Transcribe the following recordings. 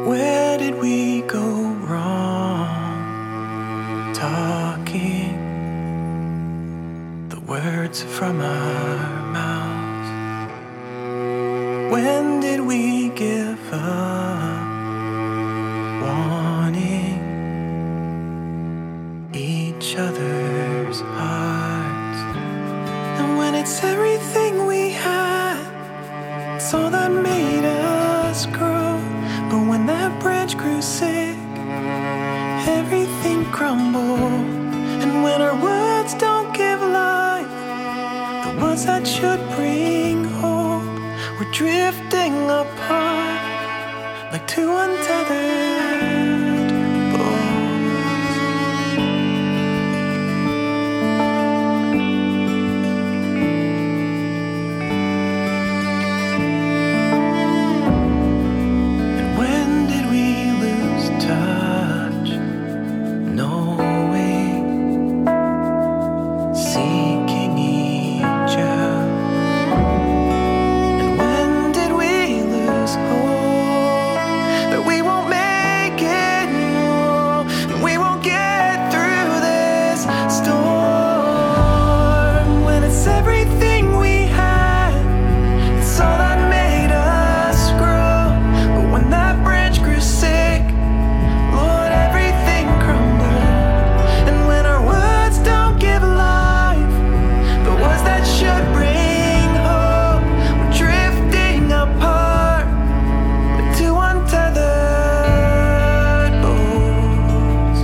Where did we go wrong? Talking the words from our mouths. When did we give up wanting each other's hearts? And when it's everything we had, it's all that made us grow. But when that branch grew sick, everything crumbled. And when our words don't give life, the words that should bring hope, we're drifting apart like two untethered boats. And when did we lose touch? Knowing, seeking each other. And when did we lose hope that we won't make it, no, and we won't get through this storm? When it's everything we had, it's all that made us grow. But when that branch grew sick, Lord, everything crumbled. And when our words don't give life, the words that should bring hope, we're drifting apart like two untethered boats.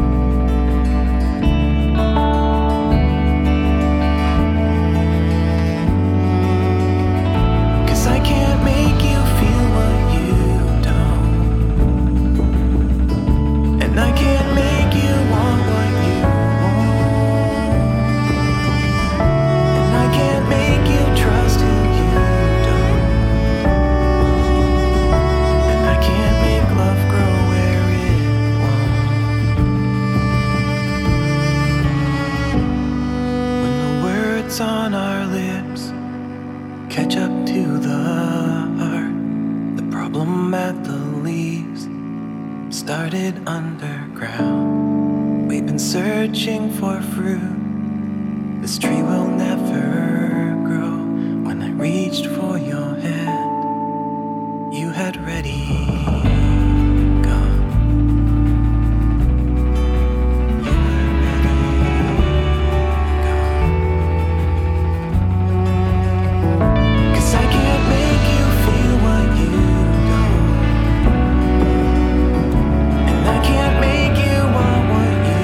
'Cause I can't make you feel what you don't, and I can't make you want what you want, and I can't make you trust who you don't, and I can't make love grow where it won't. When the words on our lips catch up to the heart, the problem at the leaves started underground. We've been searching for fruit. This tree will never grow. When I reached for your hand, you had ready gone. You had ready gone. 'Cause I can't make you feel what you don't, and I can't make you want what you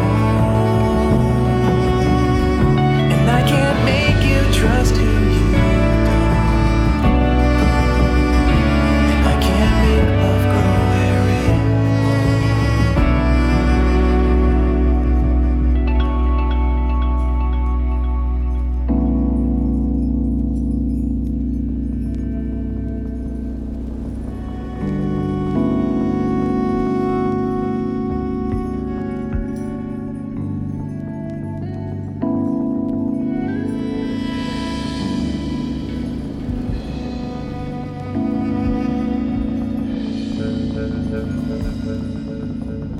want, and I can't make you trust who you don't, and I can't make love grow where it won't.